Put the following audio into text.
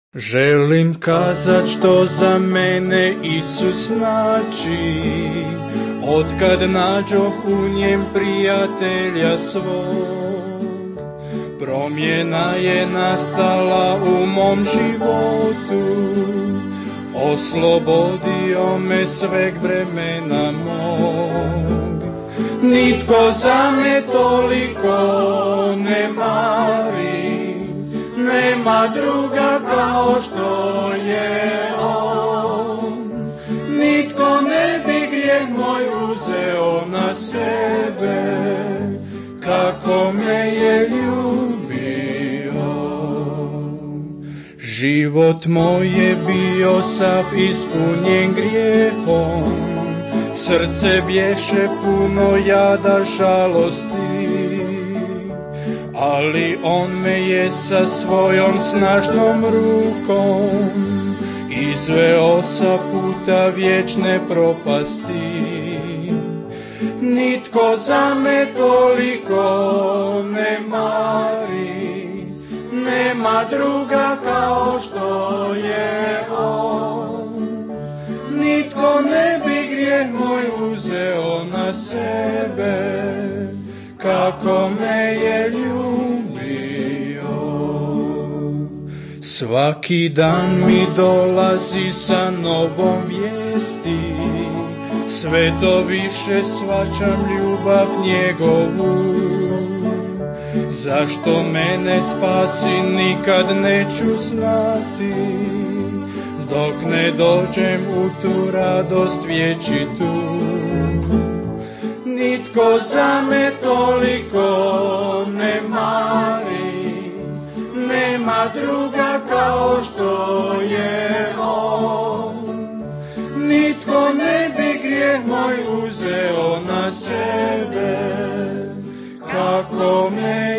Želim kazat što za mene Isus znači, otkad nađoh u njem prijatelja svog. Promjena je nastala u mom životu, oslobodio me sveg vremena mog. Nitko za me toliko ne mari, nema druga kao što je on. Nitko ne bi grijeh moj uzeo na sebe, kako me je ljubio. Život moj je bio sav ispunjen grijehom, srce bješe puno jada žalosti. Ali on me je sa svojom snažnom rukom izveo sa puta vječne propasti. Nitko za me toliko ne mari, nema druga kao što je on. Nitko ne bi grijeh moj uzeo na sebe, kako me je ljubio. Svaki dan mi dolazi sa novom vijesti, sve to više shvaćam ljubav njegovu. Zašto mene spasi nikad neću znati, dok ne dođem u tu radost vječitu. Nitko za me toliko ne mari, nema druga kao što je on. Nitko ne bi grijeh moj uzeo na sebe, kako me